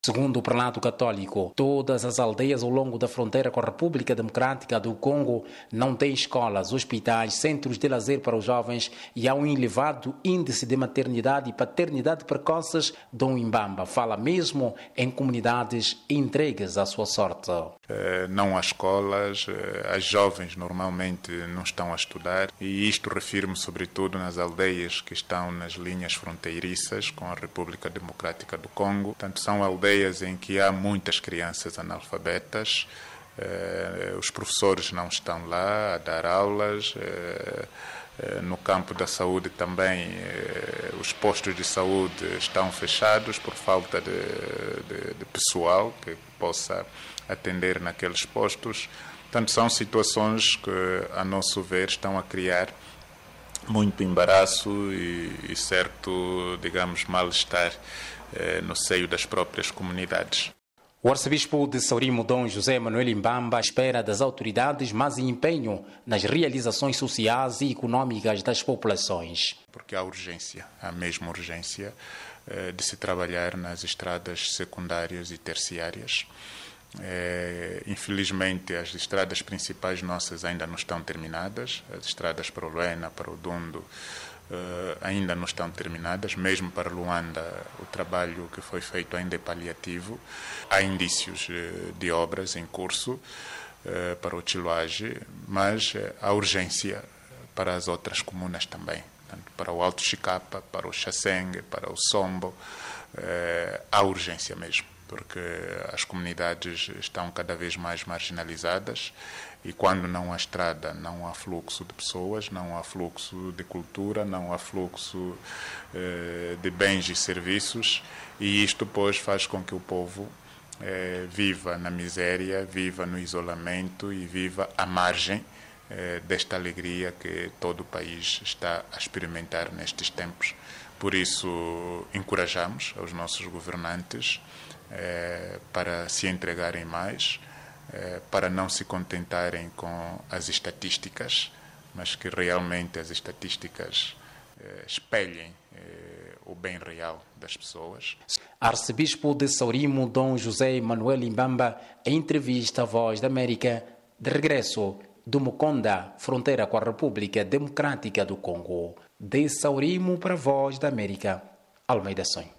Segundo o prelato católico, todas as aldeias ao longo da fronteira com a República Democrática do Congo não têm escolas, hospitais, centros de lazer para os jovens e há um elevado índice de maternidade e paternidade precoces. Dom Imbamba fala mesmo em comunidades entregues à sua sorte. Não há escolas, as jovens normalmente não estão a estudar e isto refiro-me sobretudo nas aldeias que estão nas linhas fronteiriças com a República Democrática do Congo. Portanto, são aldeias em que há muitas crianças analfabetas, os professores não estão lá a dar aulas, no campo da saúde também os postos de saúde estão fechados por falta de pessoal que possa atender naqueles postos. Portanto, são situações que, a nosso ver, estão a criar muito embaraço e certo, digamos, mal-estar no seio das próprias comunidades. O arcebispo de Saurimo, Dom José Manuel Imbamba, espera das autoridades mais empenho nas realizações sociais e econômicas das populações. Porque há urgência, há mesmo urgência de se trabalhar nas estradas secundárias e terciárias. Infelizmente, as estradas principais nossas ainda não estão terminadas, as estradas para o Luena, para o Dundo, ainda não estão terminadas, mesmo para Luanda o trabalho que foi feito ainda é paliativo. Há indícios de obras em curso para o Chiluage, mas há urgência para as outras comunas também, tanto para o Alto Chicapa, para o Chasseng, para o Sombo, há urgência mesmo, porque as comunidades estão cada vez mais marginalizadas e quando não há estrada, não há fluxo de pessoas, não há fluxo de cultura, não há fluxo de bens e serviços e isto, pois, faz com que o povo viva na miséria, viva no isolamento e viva à margem desta alegria que todo o país está a experimentar nestes tempos. Por isso, encorajamos os nossos governantes para se entregarem mais, para não se contentarem com as estatísticas, mas que realmente as estatísticas espelhem o bem real das pessoas. Arcebispo de Saurimo, Dom José Manuel Imbamba, em entrevista à Voz da América, de regresso do Mukonda, fronteira com a República Democrática do Congo. De Saurimo para a Voz da América, Almeida Sonho.